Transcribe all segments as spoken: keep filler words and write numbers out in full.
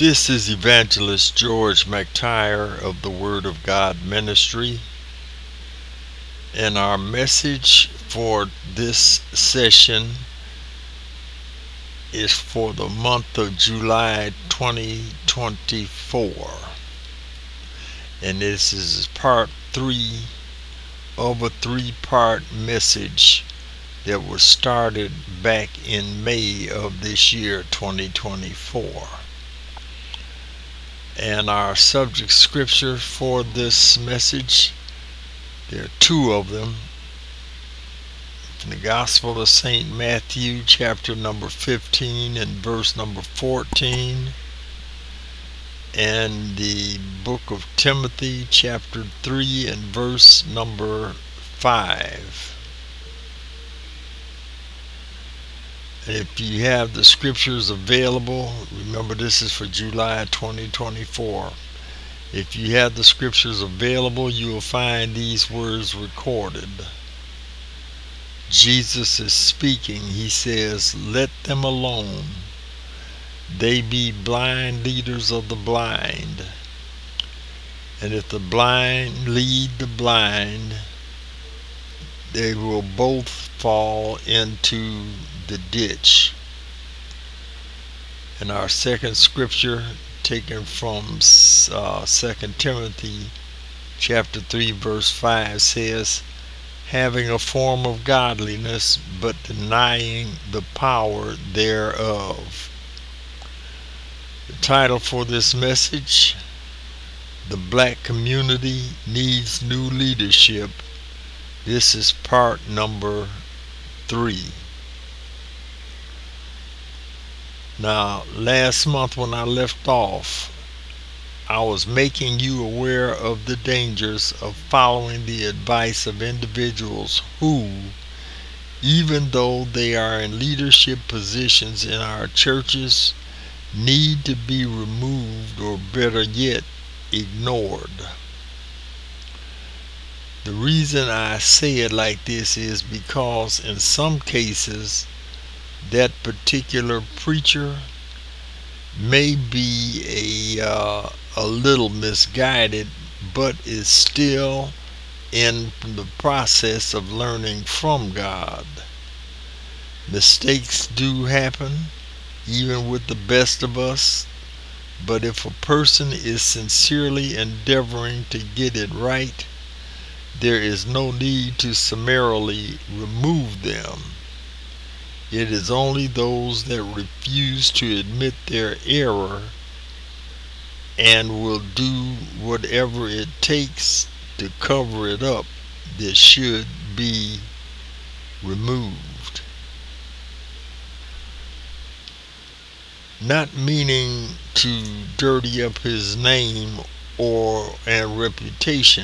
This is Evangelist George McTire of the Word of God Ministry, and our message for this session is for the month of July twenty twenty-four, and this is part three of a three-part message that was started back in May of this year, twenty twenty-four. And our subject scripture for this message, there are two of them. In the Gospel of Saint Matthew, chapter number fifteen and verse number fourteen, and the book of Timothy, chapter three and verse number five. And if you have the scriptures available, remember this is for July twenty twenty-four. If you have the scriptures available, you will find these words recorded. Jesus is speaking. He says, "Let them alone. They be blind leaders of the blind. And if the blind lead the blind, they will both fall into the ditch." And our second scripture, taken from uh, Second Timothy chapter three verse five, says, "Having a form of godliness, but denying the power thereof." The title for this message: The Black Community Needs New Leadership. This is part number three. Now, last month when I left off, I was making you aware of the dangers of following the advice of individuals who, even though they are in leadership positions in our churches, need to be removed, or better yet, ignored. The reason I say it like this is because in some cases that particular preacher may be a uh, a little misguided, but is still in the process of learning from God. Mistakes do happen, even with the best of us, but if a person is sincerely endeavoring to get it right, there is no need to summarily remove them. It is only those that refuse to admit their error and will do whatever it takes to cover it up that should be removed. Not meaning to dirty up his name or and reputation,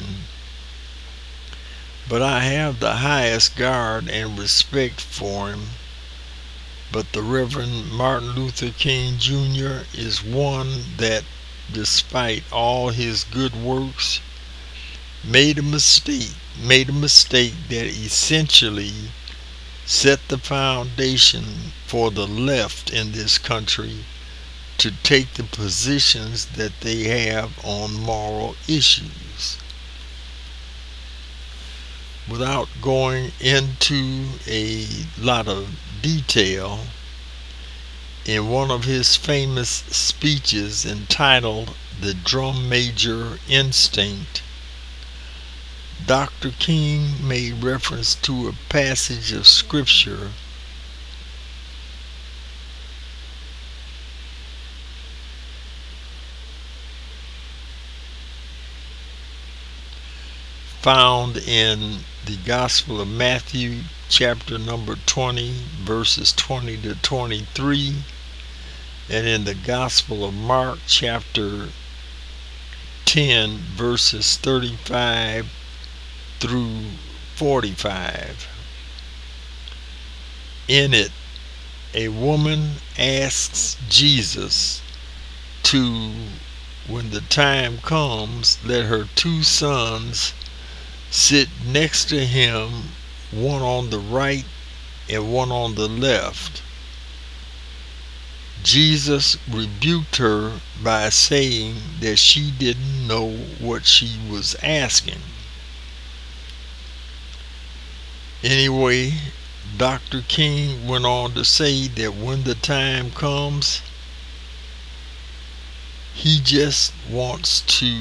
but I have the highest regard and respect for him. But the Reverend Martin Luther King Junior is one that, despite all his good works, made a mistake, made a mistake that essentially set the foundation for the left in this country to take the positions that they have on moral issues. Without going into a lot of detail, in one of his famous speeches entitled "The Drum Major Instinct," Doctor King made reference to a passage of scripture found in the Gospel of Matthew, chapter number twenty, verses twenty to twenty-three, and in the Gospel of Mark, chapter ten, verses thirty-five through forty-five. In it, a woman asks Jesus to, when the time comes, let her two sons sit next to him, one on the right and one on the left. Jesus rebuked her by saying that she didn't know what she was asking. Anyway, Doctor King went on to say that when the time comes, he just wants to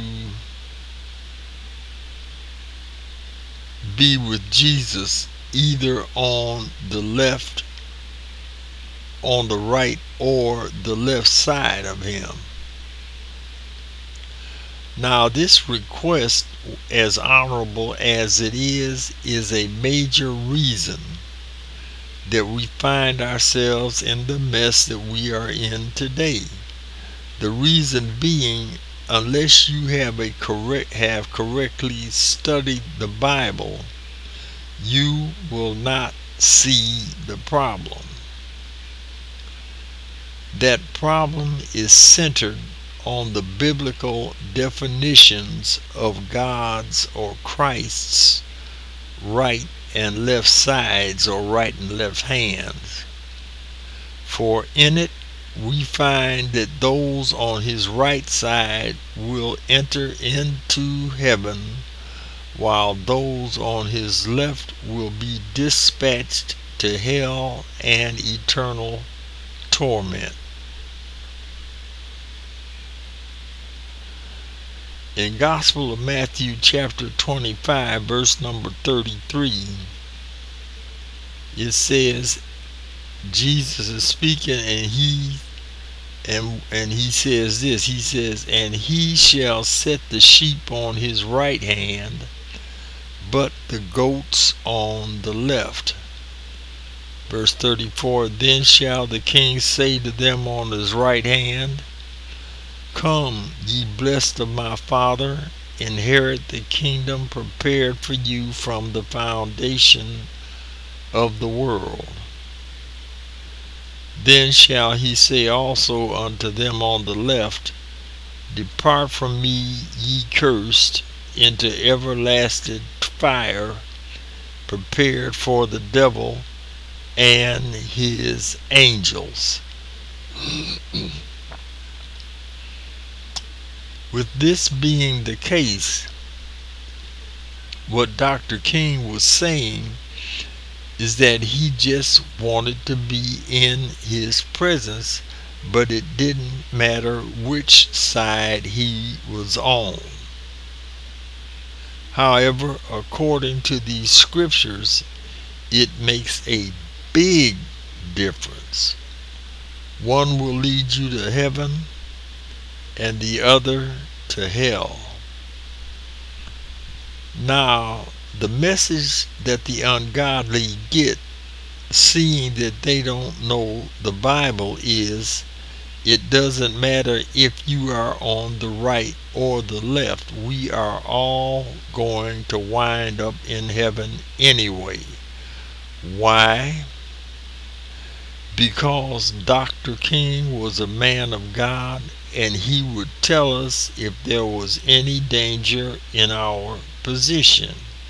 be with Jesus either on the left, on the right, or the left side of him. Now, this request, as honorable as it is, is a major reason that we find ourselves in the mess that we are in today. The reason being, unless you have a correct have correctly studied the Bible, you will not see the problem. That problem is centered on the biblical definitions of God's or Christ's right and left sides, or right and left hands. For in it we find that those on his right side will enter into heaven, while those on his left will be dispatched to hell and eternal torment. In Gospel of Matthew chapter twenty-five, verse number thirty-three, it says, Jesus is speaking, and he and and he says this. He says, "And he shall set the sheep on his right hand, but the goats on the left." Verse thirty-four, "Then shall the king say to them on his right hand, Come, ye blessed of my Father, inherit the kingdom prepared for you from the foundation of the world. Then shall he say also unto them on the left, Depart from me, ye cursed, into everlasting fire, prepared for the devil and his angels." With this being the case, what Doctor King was saying is that he just wanted to be in his presence, but it didn't matter which side he was on. However, according to these scriptures, it makes a big difference. One will lead you to heaven and the other to hell. Now, the message that the ungodly get, seeing that they don't know the Bible, is it doesn't matter if you are on the right or the left. We are all going to wind up in heaven anyway. Why? Because Doctor King was a man of God, and he would tell us if there was any danger in our position.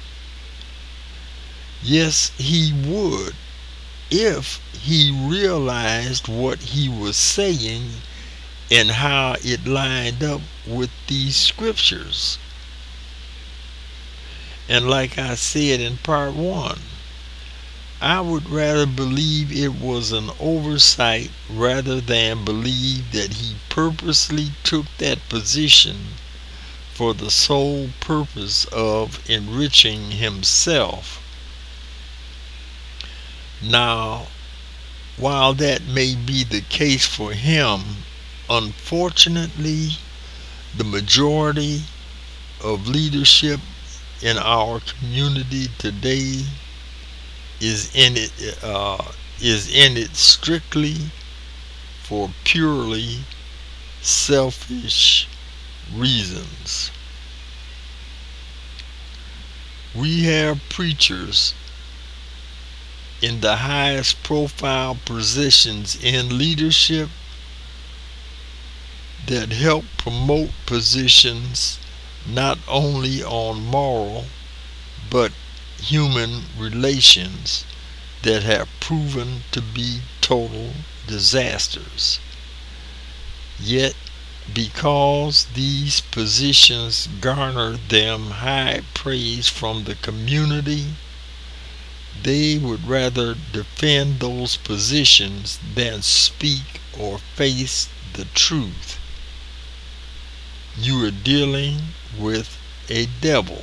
Yes, he would, if he realized what he was saying and how it lined up with these scriptures. And like I said in part one, I would rather believe it was an oversight rather than believe that he purposely took that position for the sole purpose of enriching himself. Now, while that may be the case for him, unfortunately, the majority of leadership in our community today is in it uh, is in it strictly for purely selfish reasons. We have preachers in the highest profile positions in leadership that help promote positions not only on moral but human relations that have proven to be total disasters. Yet, because these positions garner them high praise from the community, they would rather defend those positions than speak or face the truth. You are dealing with a devil.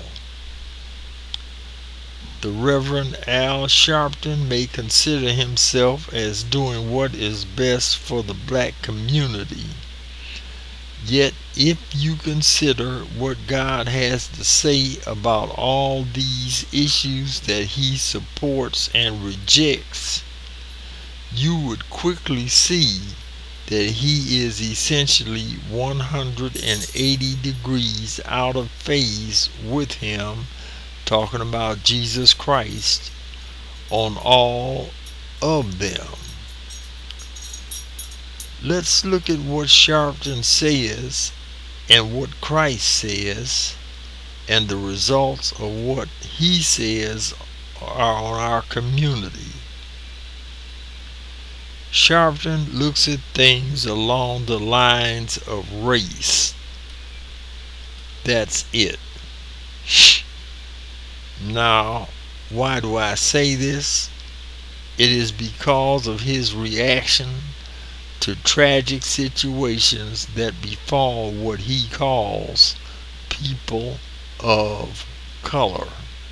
The Reverend Al Sharpton may consider himself as doing what is best for the black community. Yet, if you consider what God has to say about all these issues that he supports and rejects, you would quickly see that he is essentially one hundred eighty degrees out of phase with him, talking about Jesus Christ, on all of them. Let's look at what Sharpton says and what Christ says, and the results of what he says are on our community. Sharpton looks at things along the lines of race. That's it. Now, why do I say this? It is because of his reaction to tragic situations that befall what he calls people of color.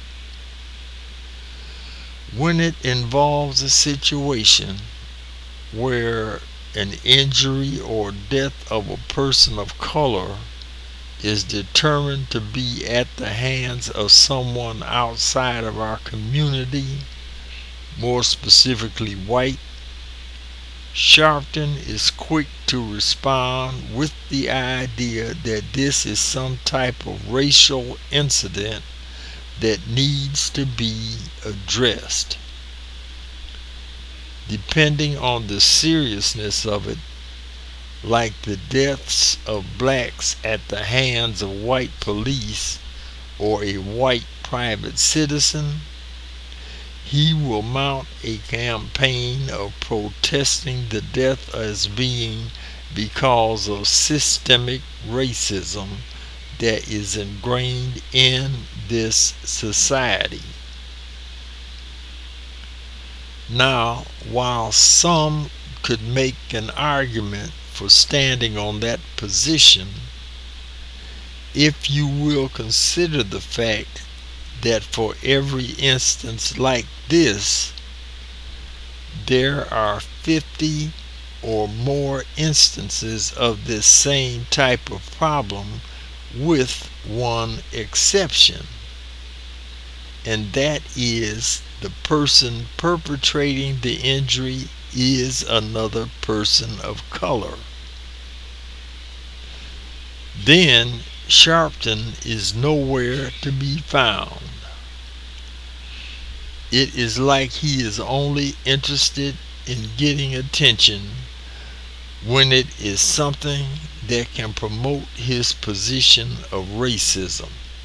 When it involves a situation where an injury or death of a person of color is determined to be at the hands of someone outside of our community, more specifically white, Sharpton is quick to respond with the idea that this is some type of racial incident that needs to be addressed. Depending on the seriousness of it, like the deaths of blacks at the hands of white police or a white private citizen, he will mount a campaign of protesting the death as being because of systemic racism that is ingrained in this society. Now, while some could make an argument for standing on that position, if you will consider the fact that for every instance like this, there are fifty or more instances of this same type of problem, with one exception, and that is the person perpetrating the injury is another person of color. Then Sharpton is nowhere to be found. It is like he is only interested in getting attention when it is something that can promote his position of racism.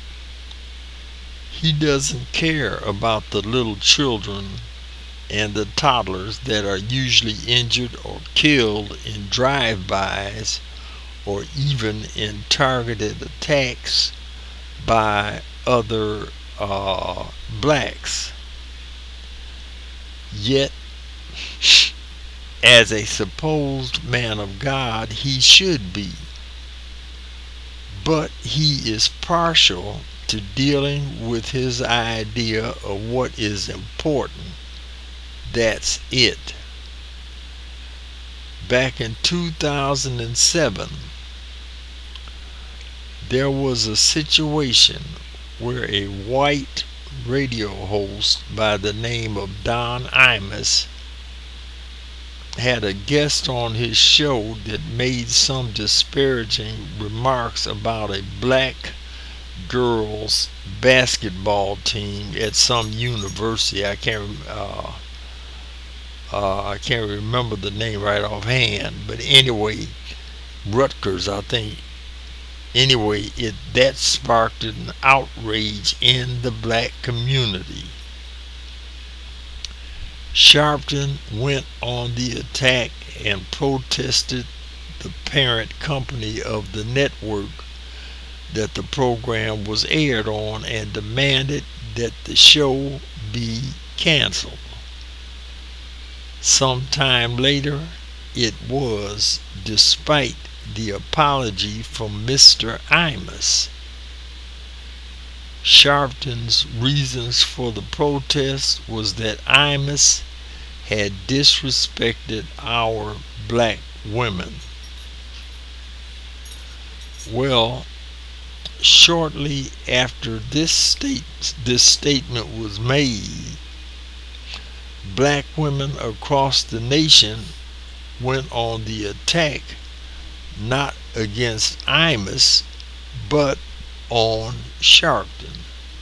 He doesn't care about the little children and the toddlers that are usually injured or killed in drive-bys or even in targeted attacks by other uh, blacks. Yet, as a supposed man of God, he should be. But he is partial to dealing with his idea of what is important. That's it. Back in two thousand seven, there was a situation where a white radio host by the name of Don Imus had a guest on his show that made some disparaging remarks about a black girls basketball team at some university. I can't uh, uh, I can't remember the name right offhand, but anyway, Rutgers, I think. Anyway, it that sparked an outrage in the black community. Sharpton went on the attack and protested the parent company of the network that the program was aired on, and demanded that the show be canceled. Sometime later, it was, despite the apology from Mister Imus. Sharpton's reasons for the protest was that Imus had disrespected our black women. Well, shortly after this state this statement was made, black women across the nation went on the attack, not against Imus, but on Sharpton.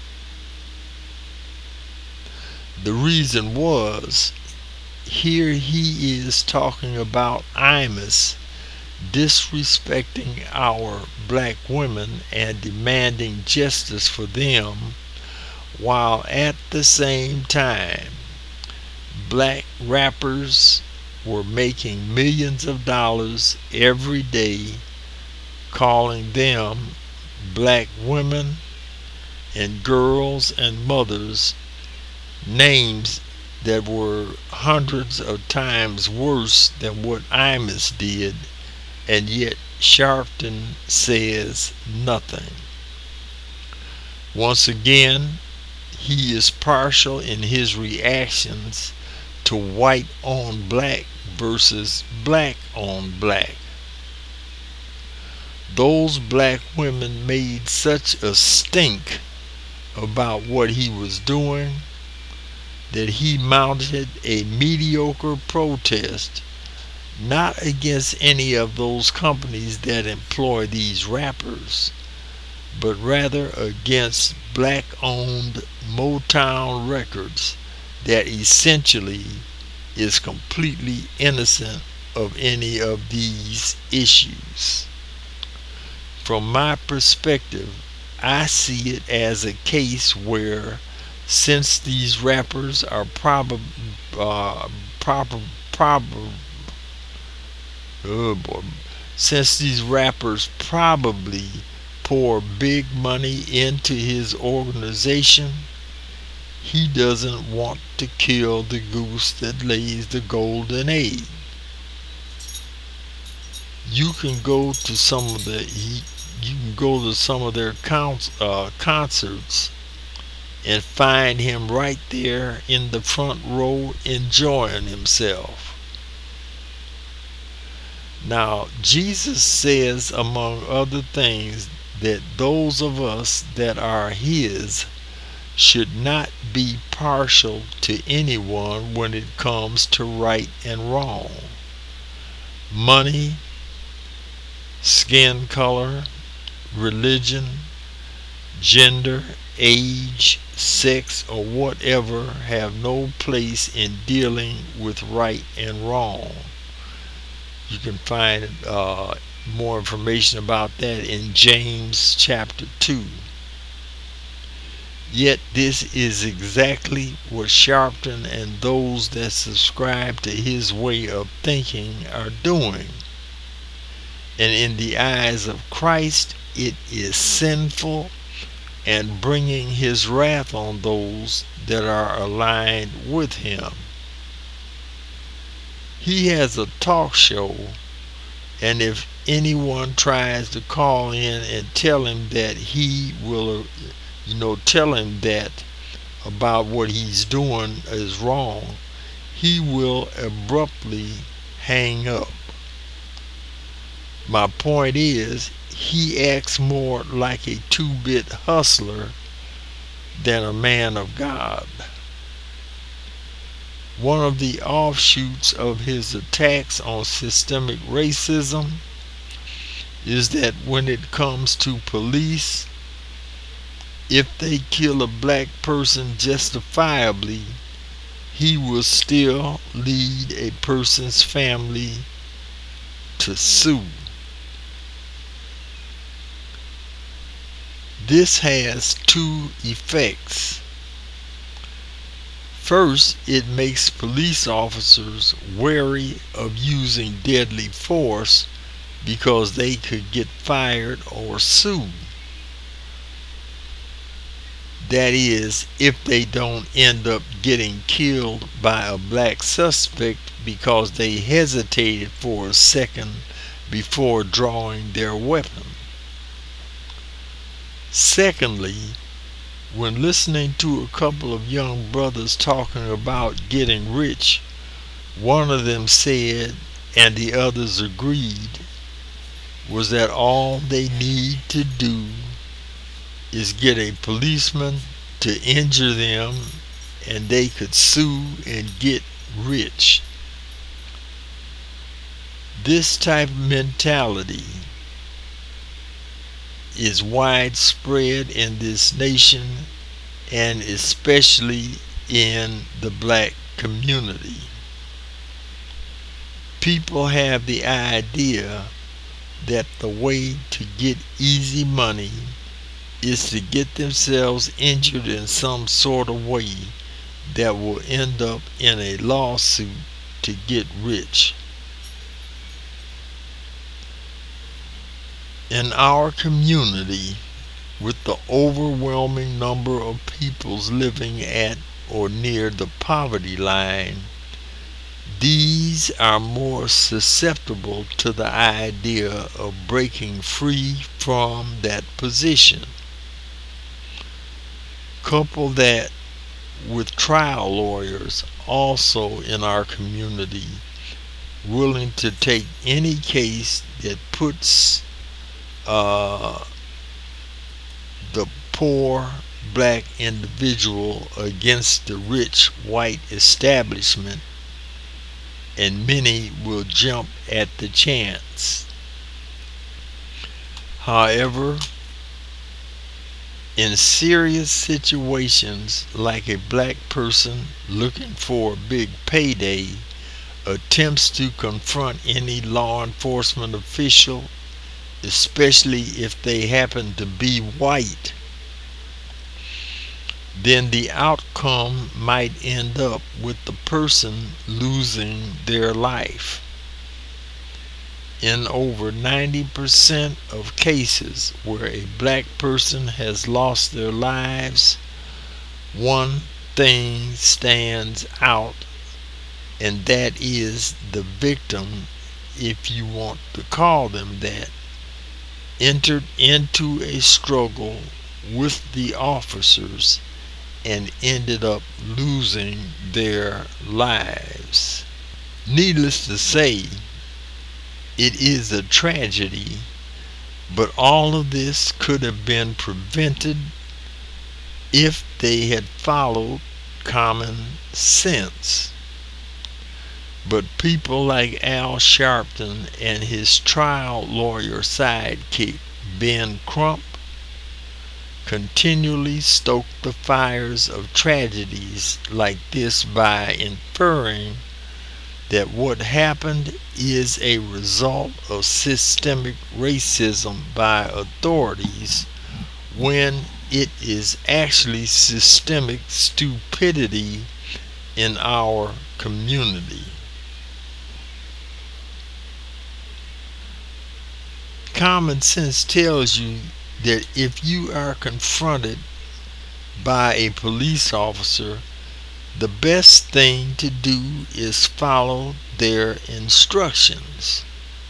The reason was, here he is talking about Imus disrespecting our black women and demanding justice for them, while at the same time black rappers were making millions of dollars every day, calling them black women and girls and mothers names that were hundreds of times worse than what Imus did, and yet Sharpton says nothing. Once again, he is partial in his reactions to white on black versus black on black. Those black women made such a stink about what he was doing that he mounted a mediocre protest, not against any of those companies that employ these rappers, but rather against black-owned Motown Records that essentially is completely innocent of any of these issues. From my perspective, I see it as a case where, since these rappers are probably uh, prob- prob- oh boy, since these rappers probably pour big money into his organization, he doesn't want to kill the goose that lays the golden egg. You can go to some of the you can go to some of their cons, uh, concerts and find him right there in the front row enjoying himself. Now, Jesus says, among other things, that those of us that are his should not be partial to anyone when it comes to right and wrong. Money, skin color, religion, gender, age, sex, or whatever have no place in dealing with right and wrong. You can find uh, more information about that in James chapter two. Yet this is exactly what Sharpton and those that subscribe to his way of thinking are doing. And in the eyes of Christ, it is sinful and bringing his wrath on those that are aligned with him. He has a talk show, and if anyone tries to call in and tell him that he will, you know, tell him that about what he's doing is wrong, he will abruptly hang up. My point is, he acts more like a two-bit hustler than a man of God. One of the offshoots of his attacks on systemic racism is that when it comes to police, if they kill a black person justifiably, he will still lead a person's family to sue. This has two effects. First, it makes police officers wary of using deadly force because they could get fired or sued. That is, if they don't end up getting killed by a black suspect because they hesitated for a second before drawing their weapon. Secondly, when listening to a couple of young brothers talking about getting rich, one of them said, and the others agreed, was that all they need to do is get a policeman to injure them and they could sue and get rich. This type of mentality is widespread in this nation and especially in the black community. People have the idea that the way to get easy money is to get themselves injured in some sort of way that will end up in a lawsuit to get rich. In our community, with the overwhelming number of peoples living at or near the poverty line, these are more susceptible to the idea of breaking free from that position. Couple that with trial lawyers also in our community willing to take any case that puts uh, the poor black individual against the rich white establishment, and many will jump at the chance. However, in serious situations like a black person looking for a big payday attempts to confront any law enforcement official, especially if they happen to be white, then the outcome might end up with the person losing their life. In over ninety percent of cases where a black person has lost their lives, one thing stands out, and that is the victim, if you want to call them that, entered into a struggle with the officers and ended up losing their lives. Needless to say, it is a tragedy, but all of this could have been prevented if they had followed common sense. But people like Al Sharpton and his trial lawyer sidekick, Ben Crump, continually stoke the fires of tragedies like this by inferring that what happened is a result of systemic racism by authorities, when it is actually systemic stupidity in our community. Common sense tells you that if you are confronted by a police officer, the best thing to do is follow their instructions.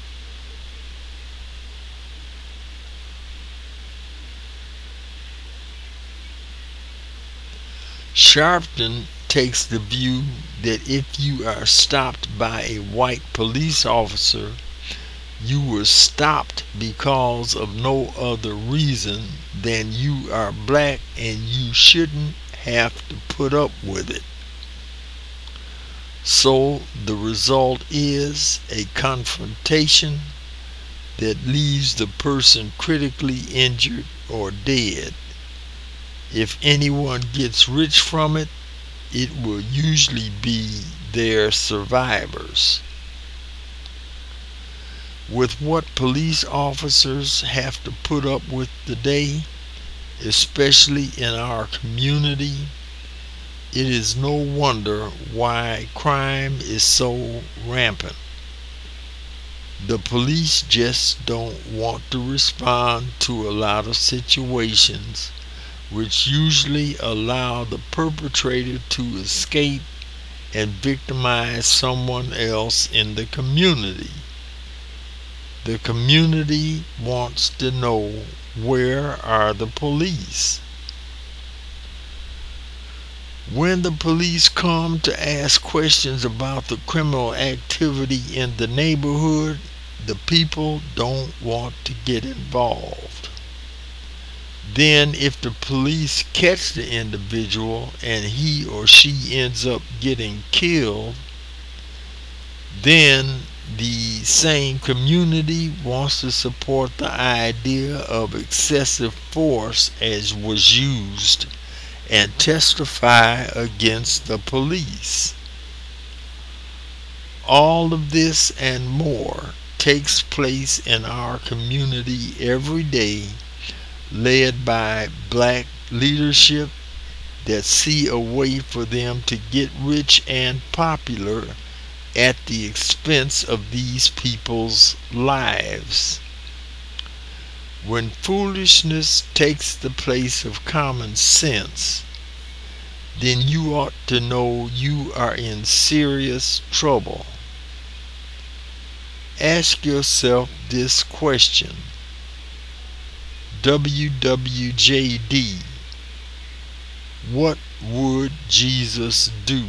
Sharpton takes the view that if you are stopped by a white police officer, you were stopped because of no other reason than you are black and you shouldn't have to put up with it. So the result is a confrontation that leaves the person critically injured or dead. If anyone gets rich from it, it will usually be their survivors. With what police officers have to put up with today, especially in our community, it is no wonder why crime is so rampant. The police just don't want to respond to a lot of situations, which usually allow the perpetrator to escape and victimize someone else in the community. The community wants to know, where are the police? When the police come to ask questions about the criminal activity in the neighborhood, the people don't want to get involved. Then, if the police catch the individual and he or she ends up getting killed, then the same community wants to support the idea of excessive force as was used and testify against the police. All of this and more takes place in our community every day, led by black leadership that see a way for them to get rich and popular at the expense of these people's lives. When foolishness takes the place of common sense, then you ought to know you are in serious trouble. Ask yourself this question: W W J D, what would Jesus do?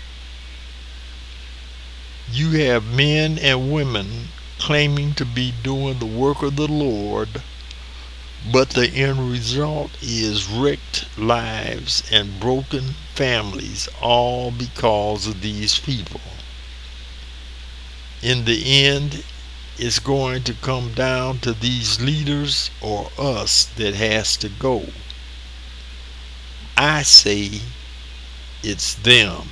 You have men and women claiming to be doing the work of the Lord, but the end result is wrecked lives and broken families, all because of these people. In the end, it's going to come down to these leaders or us that has to go. I say it's them.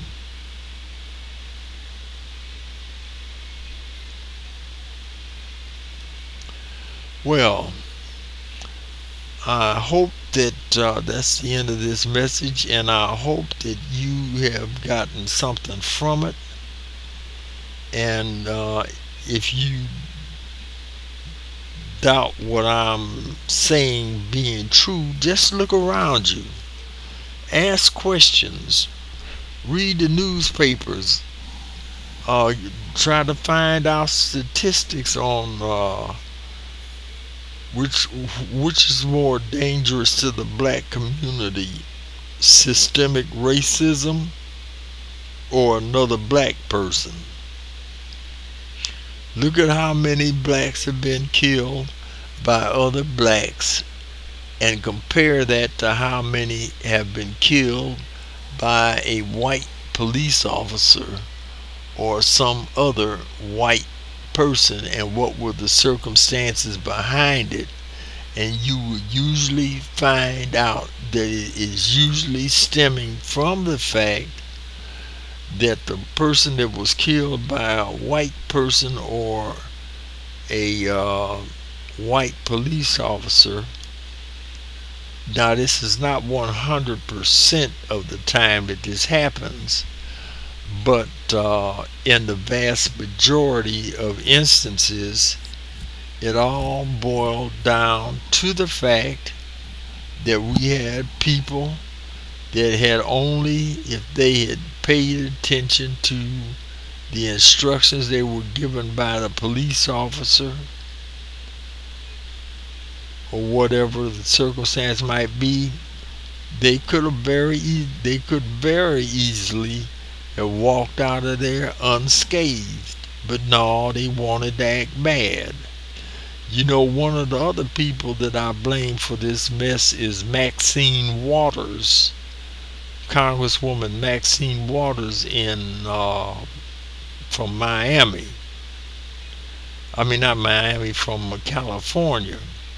Well, I hope that uh, that's the end of this message, and I hope that you have gotten something from it. And uh, if you doubt what I'm saying being true, just look around you. Ask questions. Read the newspapers. Uh, try to find out statistics on uh, which which is more dangerous to the black community: systemic racism or another black person. Look at how many blacks have been killed by other blacks, and compare that to how many have been killed by a white police officer or some other white person, and what were the circumstances behind it. And you will usually find out that it is usually stemming from the fact that the person that was killed by a white person or a uh, white police officer. Now, this is not one hundred percent of the time that this happens, but uh, in the vast majority of instances, it all boiled down to the fact that we had people that had only, if they had paid attention to the instructions they were given by the police officer, or whatever the circumstance might be, they could have very e- they could very easily have walked out of there unscathed. But no, they wanted to act bad. You know, one of the other people that I blame for this mess is Maxine Waters, Congresswoman Maxine Waters in uh, from Miami. I mean, not Miami, from California.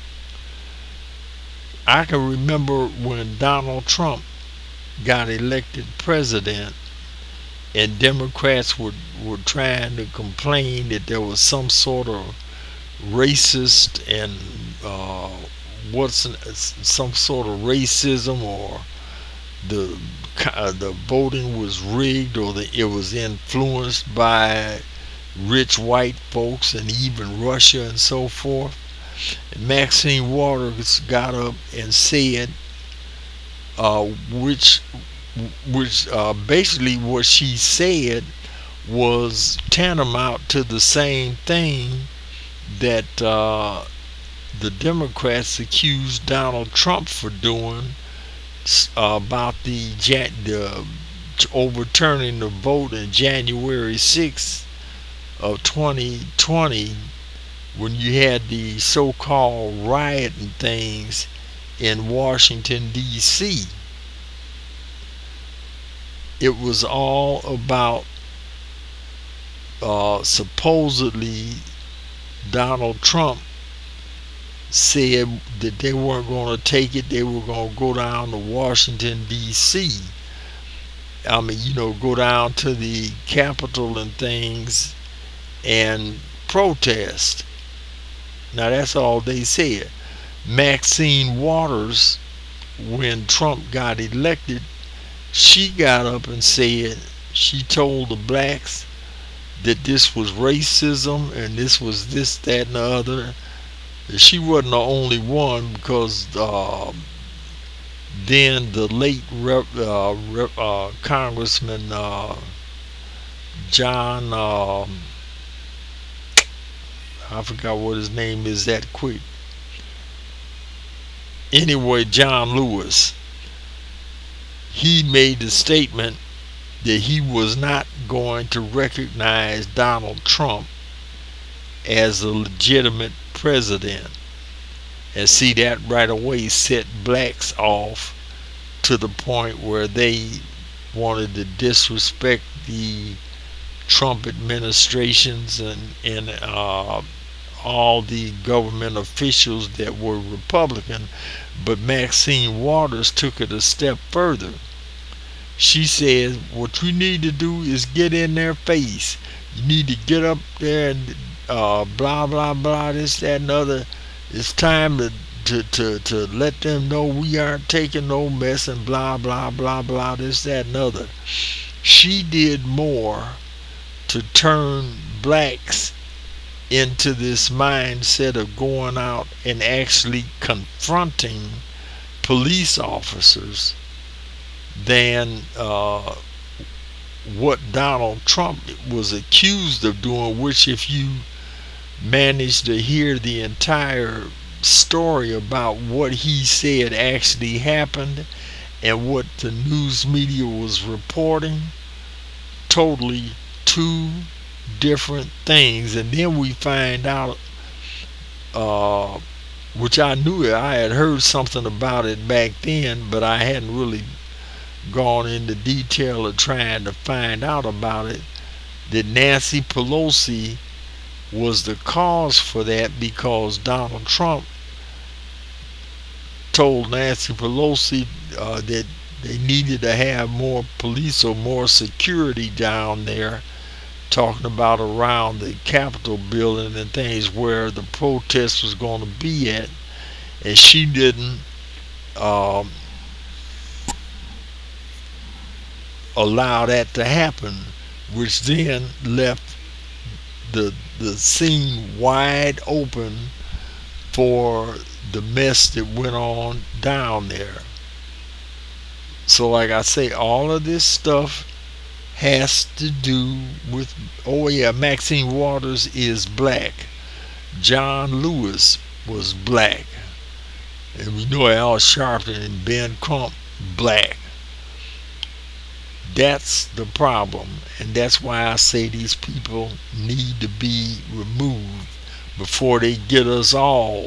I can remember when Donald Trump got elected president, and Democrats were, were trying to complain that there was some sort of racist and uh, what's some sort of racism, or the uh, the voting was rigged, or that it was influenced by rich white folks and even Russia and so forth. And Maxine Waters got up and said, uh, which, which uh, basically what she said was tantamount to the same thing that uh, the Democrats accused Donald Trump for doing uh, about the, the overturning the vote in January sixth of twenty twenty, when you had the so-called rioting things in Washington, D C. It was all about uh, supposedly Donald Trump said that they weren't going to take it. They were going to go down to Washington, D C. I mean, you know, go down to the Capitol and things and protest. Now, that's all they said. Maxine Waters, when Trump got elected, she got up and said, she told the blacks that this was racism and this was this, that, and the other. She wasn't the only one, because uh, then the late rep, uh, rep, uh, Congressman uh, John, uh, I forgot what his name is that quick. Anyway, John Lewis, he made the statement that he was not going to recognize Donald Trump as a legitimate president. And see, that right away set blacks off to the point where they wanted to disrespect the Trump administrations and, and uh, all the government officials that were Republican. But Maxine Waters took it a step further. She says, what you need to do is get in their face. You need to get up there and uh, blah, blah, blah, this, that, and other. It's time to, to, to, to let them know we aren't taking no mess and blah, blah, blah, blah, this, that, and other. She did more to turn blacks into this mindset of going out and actually confronting police officers than uh, what Donald Trump was accused of doing, which, if you manage to hear the entire story about what he said actually happened and what the news media was reporting, totally two different things. And then we find out, uh, which I knew, I had heard something about it back then, but I hadn't really gone into detail of trying to find out about it, that Nancy Pelosi was the cause for that, because Donald Trump told Nancy Pelosi uh, that they needed to have more police or more security down there, talking about around the Capitol building and things where the protest was going to be at, and she didn't um, allow that to happen, which then left the the scene wide open for the mess that went on down there. So, like I say, all of this stuff has to do with, oh yeah, Maxine Waters is black. John Lewis was black. And we know Al Sharpton and Ben Crump, black. That's the problem. And that's why I say these people need to be removed before they get us all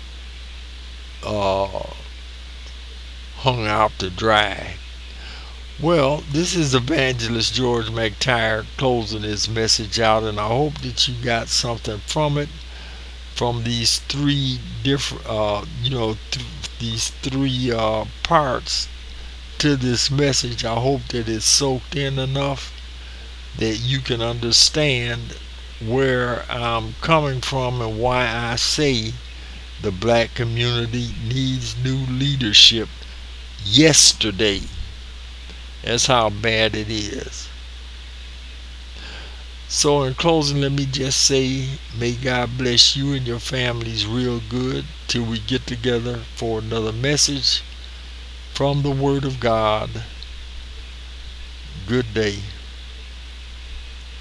uh, hung out to dry. Well, this is Evangelist George McTire closing his message out, and I hope that you got something from it, from these three different, uh, you know, th- these three uh, parts to this message. I hope that it's soaked in enough that you can understand where I'm coming from and why I say the black community needs new leadership yesterday. That's how bad it is. So, in closing, let me just say, may God bless you and your families real good till we get together for another message from the Word of God. Good day.